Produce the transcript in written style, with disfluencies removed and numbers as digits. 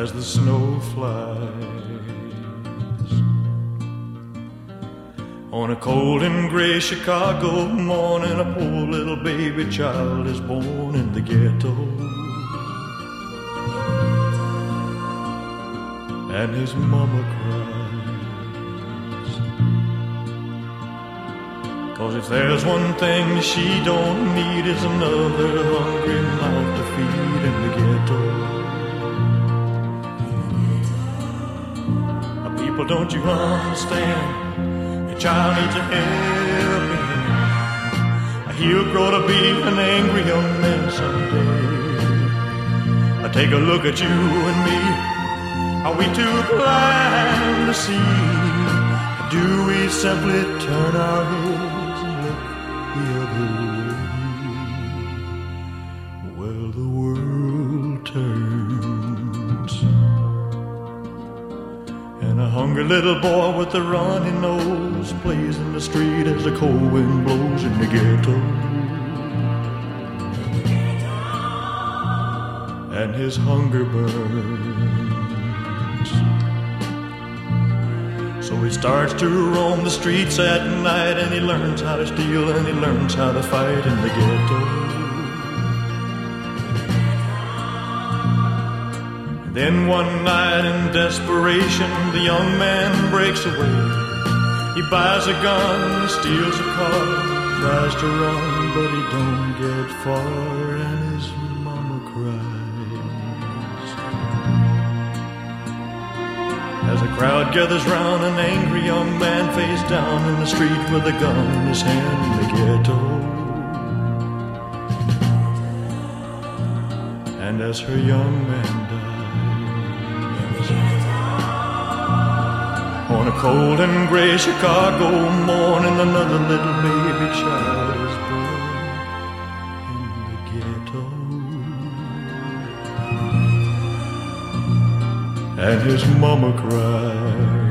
as the snow flies. On a cold and gray Chicago morning, a poor little baby child is born in the ghetto. And his mama cries, 'cause if there's one thing she don't need, is another hungry mouth to feed in the ghetto. People, don't you understand? Your child needs a helping hand. He'll grow to be an angry young man someday. Take a look at you and me. Are we too blind to see? Do we simply turn our heads and look the other way? Well, the world turns, and a hungry little boy with a runny nose plays in the street as the cold wind blows in the ghetto. And his hunger burns, so he starts to roam the streets at night, and he learns how to steal and he learns how to fight in the ghetto. Then one night in desperation, the young man breaks away. He buys a gun, steals a car, tries to run, but he don't get far, and his mama cries. As a crowd gathers round, an angry young man face down in the street with a gun in his hand in the ghetto. And as her young man dies, on a cold and gray Chicago morning, another little baby child is born in the ghetto. And his mama cries.